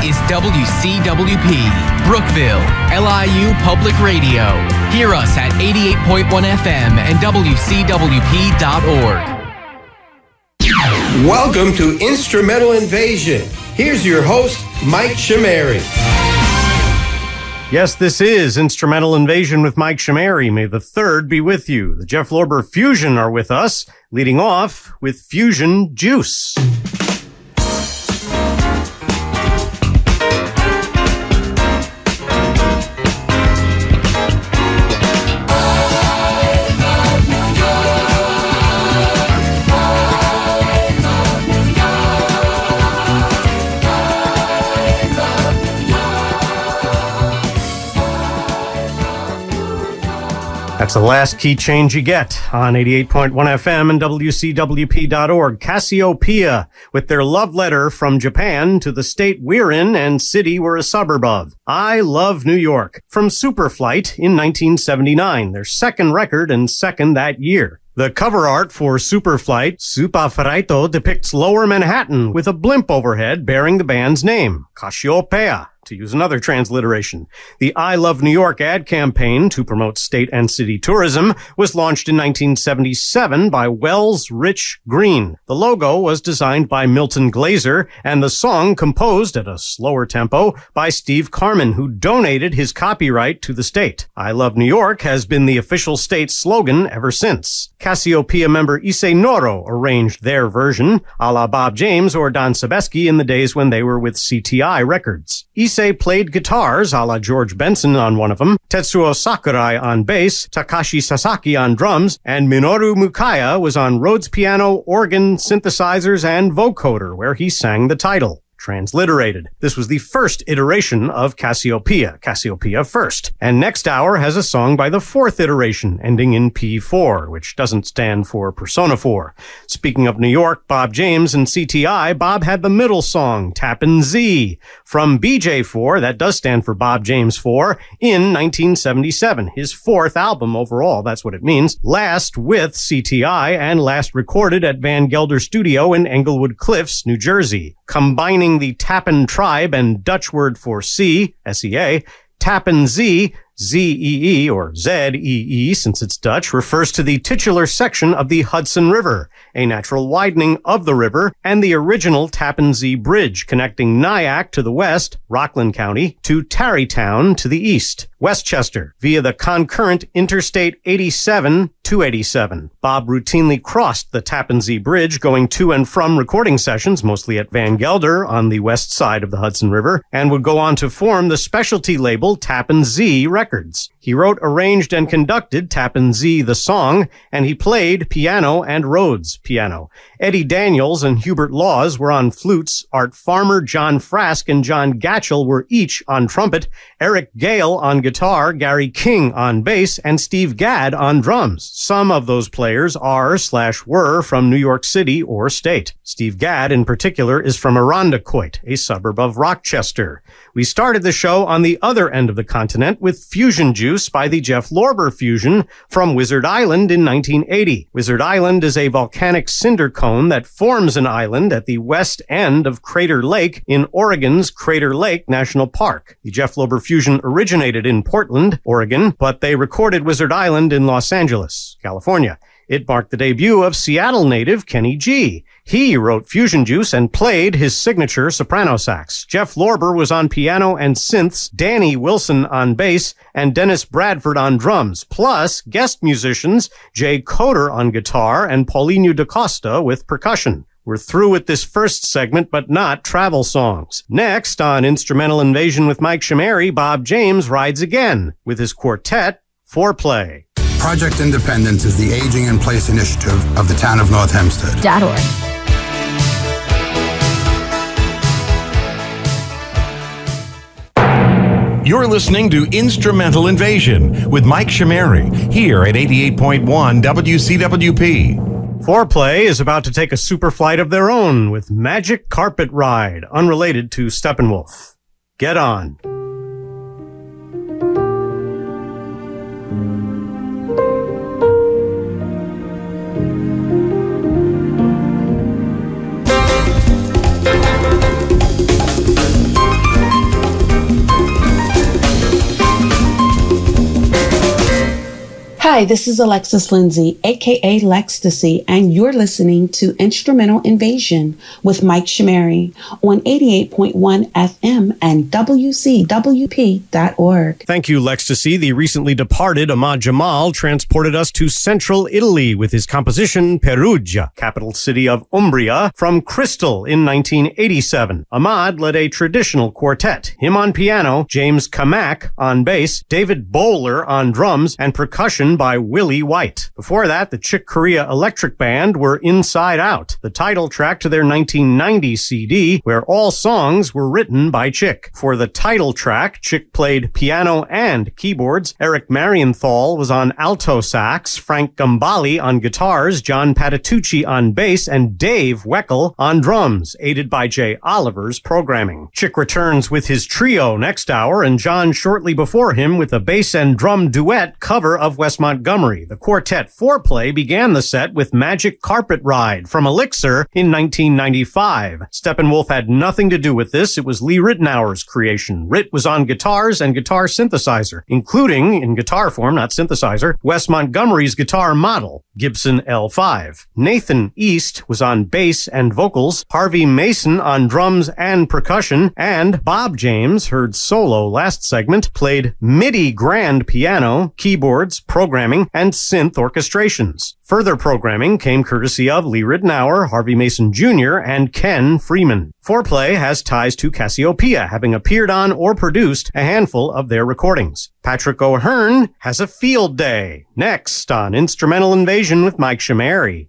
is WCWP, Brookville, LIU Public Radio. Hear us at 88.1 FM and WCWP.org. Welcome to Instrumental Invasion. Here's your host, Mike Chameri. Yes, this is Instrumental Invasion with Mike Chameri. May the 3rd be with you. The Jeff Lorber Fusion are with us, leading off with Fusion Juice. That's the last key change you get on 88.1 FM and WCWP.org. Cassiopeia with their love letter from Japan to the state we're in and city we're a suburb of. I Love New York from Superflight in 1979, their second record and second that year. The cover art for Superflight, Superfraito, depicts Lower Manhattan with a blimp overhead bearing the band's name, Cassiopeia, to use another transliteration. The I Love New York ad campaign to promote state and city tourism was launched in 1977 by Wells Rich Green. The logo was designed by Milton Glaser and the song composed at a slower tempo by Steve Carman, who donated his copyright to the state. I Love New York has been the official state slogan ever since. Cassiopeia member Issei Noro arranged their version, a la Bob James or Don Sebesky in the days when they were with CTI Records. Issei played guitars, a la George Benson on one of them, Tetsuo Sakurai on bass, Takashi Sasaki on drums, and Minoru Mukaya was on Rhodes piano, organ, synthesizers, and vocoder, where he sang the title. Transliterated. This was the first iteration of Cassiopeia, Cassiopeia First. And next hour has a song by the fourth iteration, ending in P4, which doesn't stand for Persona 4. Speaking of New York, Bob James and CTI, Bob had the middle song, Tappin' Z, from BJ4, that does stand for Bob James 4, in 1977. His fourth album overall, that's what it means. Last with CTI and last recorded at Van Gelder Studio in Englewood Cliffs, New Jersey. Combining the Tappin tribe and Dutch word for sea, S-E-A, Tappin Z, Z-E-E, or Z-E-E, since it's Dutch, refers to the titular section of the Hudson River, a natural widening of the river, and the original Tappan Zee Bridge connecting Nyack to the west, Rockland County, to Tarrytown to the east, Westchester, via the concurrent Interstate 87-287. Bob routinely crossed the Tappan Zee Bridge going to and from recording sessions, mostly at Van Gelder on the west side of the Hudson River, and would go on to form the specialty label Tappan Zee Records. He wrote, arranged, and conducted Tappin' Z the song, and he played piano and Rhodes piano. Eddie Daniels and Hubert Laws were on flutes. Art Farmer, John Frask, and John Gatchell were each on trumpet. Eric Gale on guitar, Gary King on bass, and Steve Gadd on drums. Some of those players are/were from New York City or state. Steve Gadd, in particular, is from Irondequoit, a suburb of Rochester. We started the show on the other end of the continent with Fusion Juice by the Jeff Lorber Fusion from Wizard Island in 1980. Wizard Island is a volcanic cinder cone that forms an island at the west end of Crater Lake in Oregon's Crater Lake National Park. The Jeff Lorber Fusion originated in Portland, Oregon, but they recorded Wizard Island in Los Angeles, California. It marked the debut of Seattle native Kenny G. He wrote Fusion Juice and played his signature soprano sax. Jeff Lorber was on piano and synths, Danny Wilson on bass, and Dennis Bradford on drums, plus guest musicians Jay Coder on guitar and Paulinho da Costa with percussion. We're through with this first segment, but not travel songs. Next, on Instrumental Invasion with Mike Chameri, Bob James rides again with his quartet, Foreplay. Project Independence is the Aging in Place initiative of the town of North Hempstead. .org. You're listening to Instrumental Invasion with Mike Chameri here at 88.1 WCWP. Foreplay is about to take a super flight of their own with Magic Carpet Ride, unrelated to Steppenwolf. Get on. Hi, this is Alexis Lindsay, aka Lextasy, and you're listening to Instrumental Invasion with Mike Shimary on 88.1 FM and WCWP.org. Thank you, Lextasy. The recently departed Ahmad Jamal transported us to central Italy with his composition Perugia, capital city of Umbria, from Crystal in 1987. Ahmad led a traditional quartet, him on piano, James Kamak on bass, David Bowler on drums, and percussion by Willie White. Before that, the Chick Corea Electric Band were Inside Out, the title track to their 1990 CD, where all songs were written by Chick. For the title track, Chick played piano and keyboards. Eric Marienthal was on alto sax, Frank Gambale on guitars, John Patitucci on bass, and Dave Weckl on drums, aided by Jay Oliver's programming. Chick returns with his trio next hour, and John shortly before him with a bass and drum duet cover of Wes Montgomery. The quartet Foreplay began the set with Magic Carpet Ride from Elixir in 1995. Steppenwolf had nothing to do with this. It was Lee Ritenour's creation. Rit was on guitars and guitar synthesizer, including, in guitar form, not synthesizer, Wes Montgomery's guitar model, Gibson L5. Nathan East was on bass and vocals, Harvey Mason on drums and percussion, and Bob James, heard solo last segment, played MIDI grand piano, keyboards, programming, and synth orchestrations. Further programming came courtesy of Lee Ritenour, Harvey Mason Jr., and Ken Freeman. Foreplay has ties to Cassiopeia, having appeared on or produced a handful of their recordings. Patrick O'Hearn has a field day. Next on Instrumental Invasion with Mike Shimary.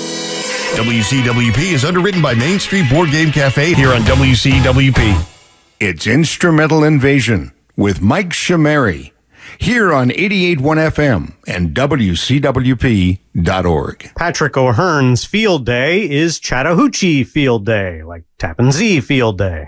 WCWP is underwritten by Main Street Board Game Cafe here on WCWP. It's Instrumental Invasion with Mike Shimary here on 88.1 FM and WCWP.org. Patrick O'Hearn's field day is Chattahoochee Field Day, like Tappan Zee Field Day.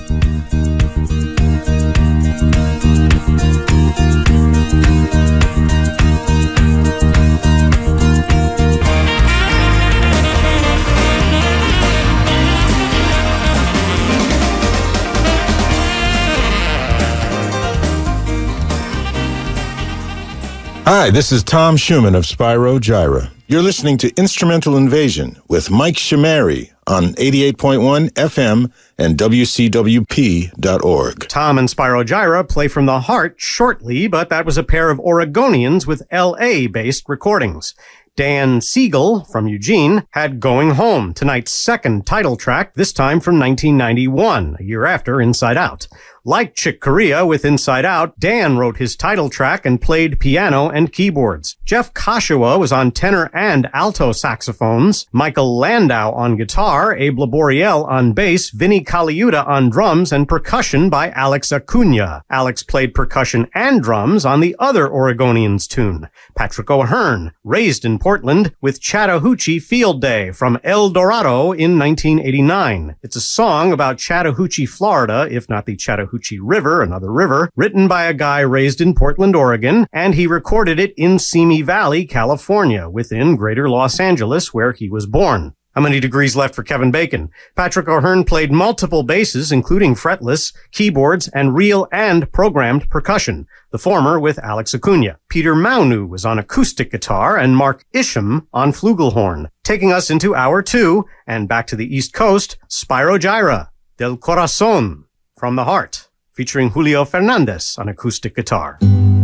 Hi, this is Tom Schumann of Spyro Gyra. You're listening to Instrumental Invasion with Mike Shimary on 88.1 FM and WCWP.org. Tom and Spyro Gyra play from the heart shortly, but that was a pair of Oregonians with L.A.-based recordings. Dan Siegel from Eugene had Going Home, tonight's second title track, this time from 1991, a year after Inside Out. Like Chick Corea with Inside Out, Dan wrote his title track and played piano and keyboards. Jeff Koshiwa was on tenor and alto saxophones, Michael Landau on guitar, Abe Laboriel on bass, Vinny Caliuta on drums, and percussion by Alex Acuna. Alex played percussion and drums on the other Oregonians tune, Patrick O'Hearn, raised in Portland, with Chattahoochee Field Day from El Dorado in 1989. It's a song about Chattahoochee, Florida, if not the Chattahoochee River, another river, written by a guy raised in Portland, Oregon, and he recorded it in Simi Valley, California, within Greater Los Angeles, where he was born. How many degrees left for Kevin Bacon? Patrick O'Hearn played multiple basses, including fretless, keyboards, and real and programmed percussion, the former with Alex Acuna. Peter Maunu was on acoustic guitar and Mark Isham on flugelhorn. Taking us into hour two and back to the East Coast, Spyro Gyra, Del Corazon, From the Heart, featuring Julio Fernandez on acoustic guitar.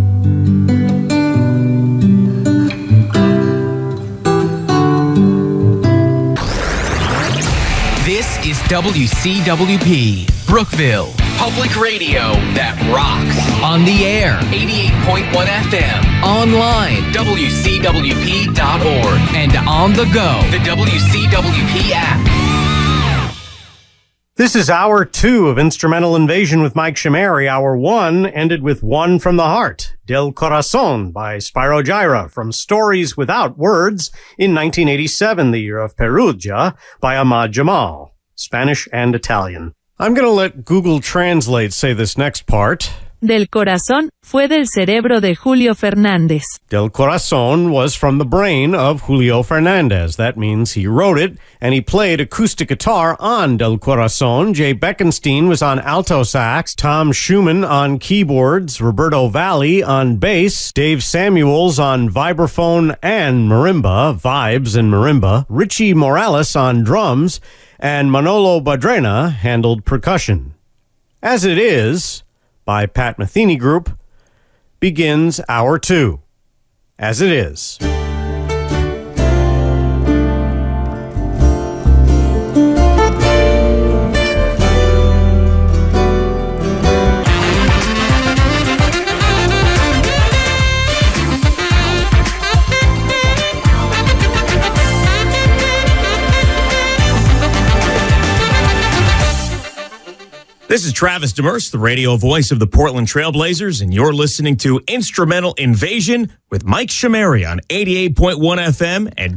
This is WCWP, Brookville, public radio that rocks. On the air, 88.1 FM. Online, WCWP.org. And on the go, the WCWP app. This is Hour 2 of Instrumental Invasion with Mike Shimary. Hour 1 ended with One from the Heart, Del Corazon by Spyro Gyra, from Stories Without Words in 1987, the year of Perugia, by Ahmad Jamal, Spanish and Italian. I'm going to let Google Translate say this next part. Del Corazón fue del cerebro de Julio Fernández. Del Corazón was from the brain of Julio Fernandez. That means he wrote it, and he played acoustic guitar on Del Corazón. Jay Beckenstein was on alto sax, Tom Schumann on keyboards, Roberto Valli on bass, Dave Samuels on vibraphone and marimba, vibes and marimba, Richie Morales on drums, and Manolo Badrena handled percussion. As It Is, by Pat Metheny Group, begins Hour 2. As It Is. This is Travis Demers, the radio voice of the Portland Trailblazers, and you're listening to Instrumental Invasion with Mike Shamari on 88.1 FM and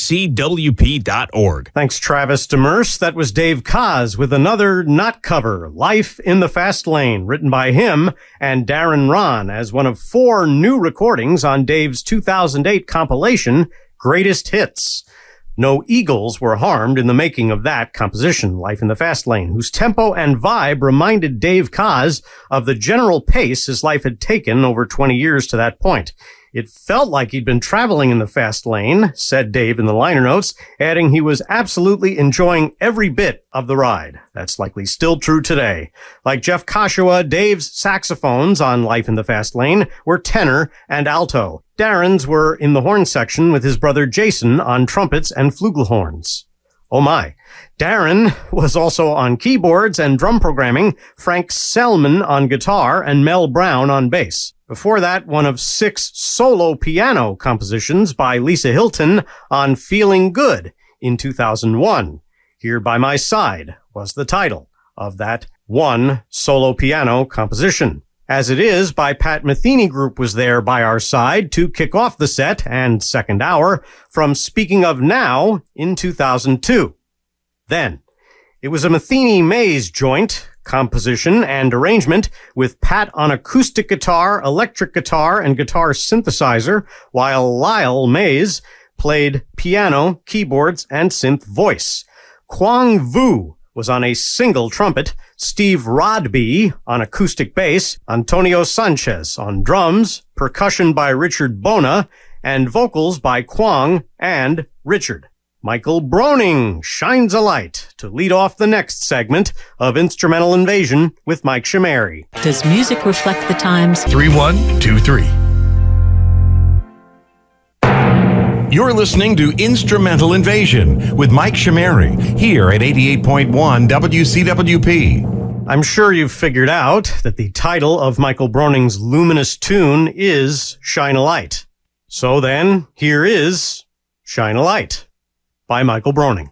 WCWP.org. Thanks, Travis Demers. That was Dave Koz with another not cover, Life in the Fast Lane, written by him and Darren Ron as one of 4 new recordings on Dave's 2008 compilation, Greatest Hits. No Eagles were harmed in the making of that composition, Life in the Fast Lane, whose tempo and vibe reminded Dave Koz of the general pace his life had taken over 20 years to that point. It felt like he'd been traveling in the fast lane, said Dave in the liner notes, adding he was absolutely enjoying every bit of the ride. That's likely still true today. Like Jeff Koshawa, Dave's saxophones on Life in the Fast Lane were tenor and alto. Darren's were in the horn section with his brother Jason on trumpets and flugelhorns. Oh my. Darren was also on keyboards and drum programming, Frank Selman on guitar, and Mel Brown on bass. Before that, one of 6 solo piano compositions by Lisa Hilton on Feeling Good in 2001. Here by My Side was the title of that one solo piano composition. As It Is by Pat Metheny Group was there by our side to kick off the set and second hour from Speaking of Now in 2002. Then, it was a Metheny Mays joint, composition and arrangement with Pat on acoustic guitar, electric guitar, and guitar synthesizer, while Lyle Mays played piano, keyboards, and synth voice. Kwang Vu was on a single trumpet, Steve Rodby on acoustic bass, Antonio Sanchez on drums, percussion by Richard Bona, and vocals by Kwang and Richard. Michael Broning shines a light to lead off the next segment of Instrumental Invasion with Mike Shamari. Does music reflect the times? 3123. You're listening to Instrumental Invasion with Mike Shamari here at 88.1 WCWP. I'm sure you've figured out that the title of Michael Broning's luminous tune is Shine a Light. So then, here is Shine a Light by Michael Broning.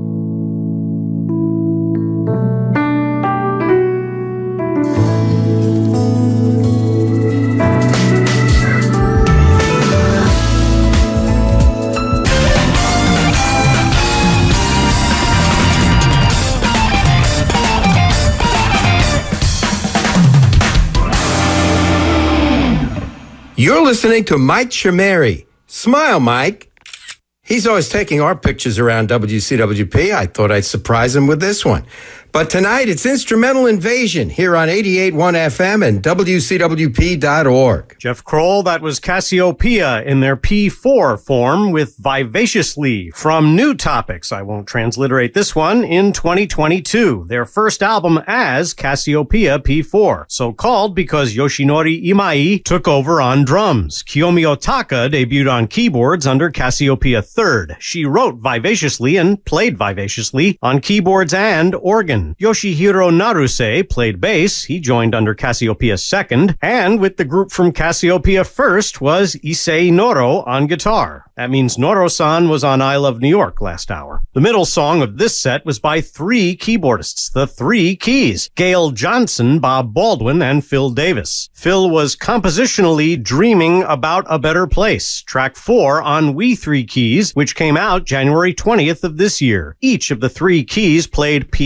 You're listening to Mike Shamari. Smile, Mike. He's always taking our pictures around WCWP. I thought I'd surprise him with this one. But tonight, it's Instrumental Invasion here on 88.1 FM and WCWP.org. Jeff Kroll, that was Cassiopeia in their P4 form with Vivaciously from New Topics. I won't transliterate this one in 2022. Their first album as Cassiopeia P4, so called because Yoshinori Imai took over on drums. Kiyomi Otaka debuted on keyboards under Cassiopeia 3rd. She wrote Vivaciously and played Vivaciously on keyboards and organ. Yoshihiro Naruse played bass. He joined under Cassiopeia 2nd. And with the group from Cassiopeia 1st was Issei Noro on guitar. That means Noro-san was on I Love New York last hour. The middle song of this set was by 3 keyboardists, the 3 Keys, Gail Johnson, Bob Baldwin, and Phil Davis. Phil was compositionally dreaming about a better place, track 4 on We 3 Keys, which came out January 20th of this year. Each of the 3 Keys played piano,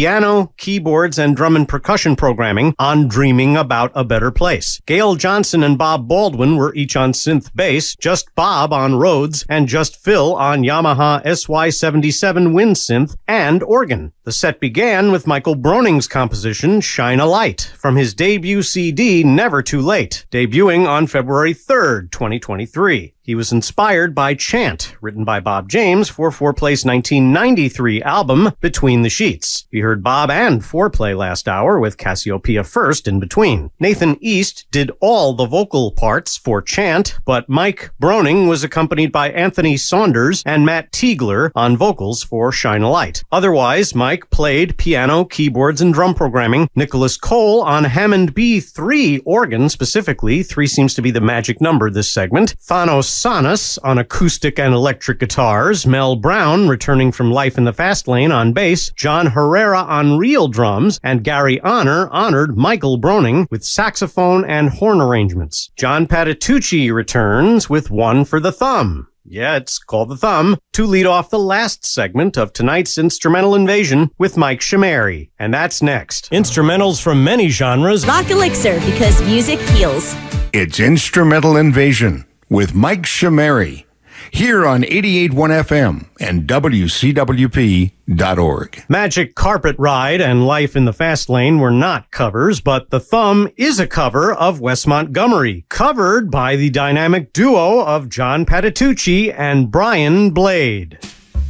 piano, keyboards, and drum and percussion programming on Dreaming About a Better Place. Gail Johnson and Bob Baldwin were each on synth bass, just Bob on Rhodes, and just Phil on Yamaha SY77 wind synth and organ. The set began with Michael Broning's composition, Shine a Light, from his debut CD, Never Too Late, debuting on February 3rd, 2023. He was inspired by Chant, written by Bob James for 4Play's 1993 album, Between the Sheets. We heard Bob and 4Play last hour, with Cassiopeia first in between. Nathan East did all the vocal parts for Chant, but Mike Broning was accompanied by Anthony Saunders and Matt Tiegler on vocals for Shine a Light. Otherwise, Mike played piano, keyboards, and drum programming. Nicholas Cole on Hammond B3 organ specifically. 3 seems to be the magic number this segment. Thanos Sanas on acoustic and electric guitars, Mel Brown returning from Life in the Fast Lane on bass, John Herrera on real drums, and Gary Honor honored Michael Broning with saxophone and horn arrangements. John Patitucci returns with One for the Thumb. Yeah, it's called The Thumb, to lead off the last segment of tonight's Instrumental Invasion with Mike Shamari. And that's next. Instrumentals from many genres. Rock Elixir, because music heals. It's Instrumental Invasion with Mike Shamari, here on 88.1 FM and WCWP.org. Magic Carpet Ride and Life in the Fast Lane were not covers, but The Thumb is a cover of Wes Montgomery, covered by the dynamic duo of John Patitucci and Brian Blade.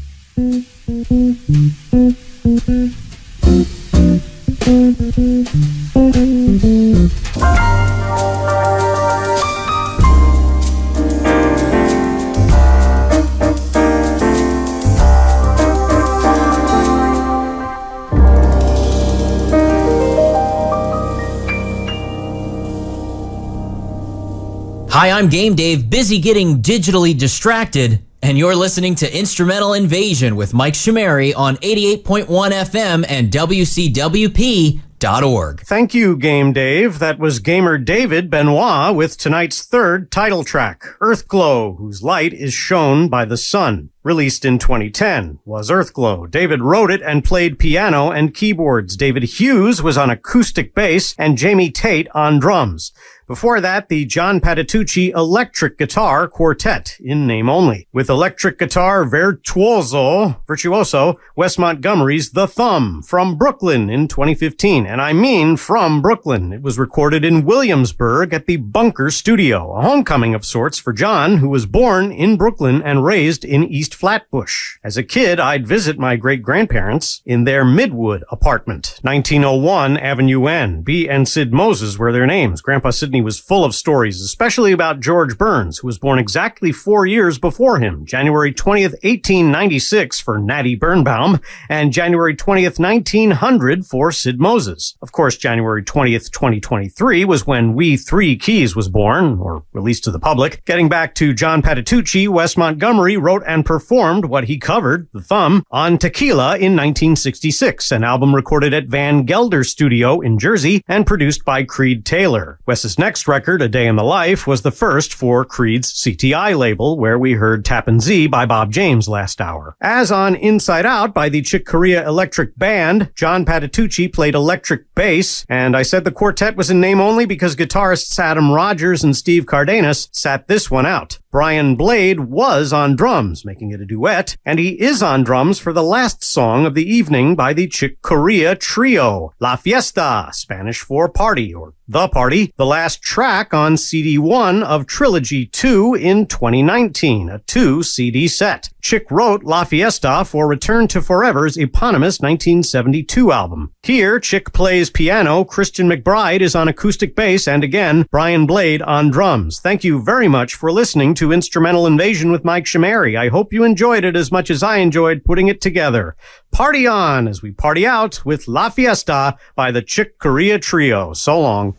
Hi, I'm Game Dave, busy getting digitally distracted, and you're listening to Instrumental Invasion with Mike Shamari on 88.1 FM and WCWP.org. Thank you, Game Dave. That was gamer David Benoit with tonight's third title track, Earthglow, whose light is shown by the sun. Released in 2010, was Earthglow. David wrote it and played piano and keyboards. David Hughes was on acoustic bass and Jamie Tate on drums. Before that, the John Patitucci Electric Guitar Quartet, in name only. With electric guitar virtuoso, Wes Montgomery's The Thumb, from Brooklyn in 2015. And I mean from Brooklyn. It was recorded in Williamsburg at the Bunker Studio, a homecoming of sorts for John, who was born in Brooklyn and raised in East Flatbush. As a kid, I'd visit my great-grandparents in their Midwood apartment, 1901 Avenue N. B and Sid Moses were their names. Grandpa Sidney was full of stories, especially about George Burns, who was born exactly 4 years before him, January 20th, 1896 for Natty Birnbaum, and January 20th, 1900 for Sid Moses. Of course, January 20th, 2023 was when We Three Keys was born, or released to the public. Getting back to John Patitucci, Wes Montgomery wrote and performed what he covered, The Thumb, on Tequila in 1966, an album recorded at Van Gelder Studio in Jersey and produced by Creed Taylor. Wes's next record, A Day in the Life, was the first for Creed's CTI label, where we heard Tappin' Z by Bob James last hour. As on Inside Out by the Chick Corea Electric Band, John Patitucci played electric bass, and I said the quartet was in name only because guitarists Adam Rogers and Steve Cardenas sat this one out. Brian Blade was on drums, making it a duet, and he is on drums for the last song of the evening by the Chick Corea Trio, La Fiesta, Spanish for party, or The Party, the last track on CD 1 of Trilogy 2 in 2019, a 2-CD set. Chick wrote La Fiesta for Return to Forever's eponymous 1972 album. Here, Chick plays piano, Christian McBride is on acoustic bass, and again, Brian Blade on drums. Thank you very much for listening to Instrumental Invasion with Mike Shamari. I hope you enjoyed it as much as I enjoyed putting it together. Party on as we party out with La Fiesta by the Chick Corea Trio. So long.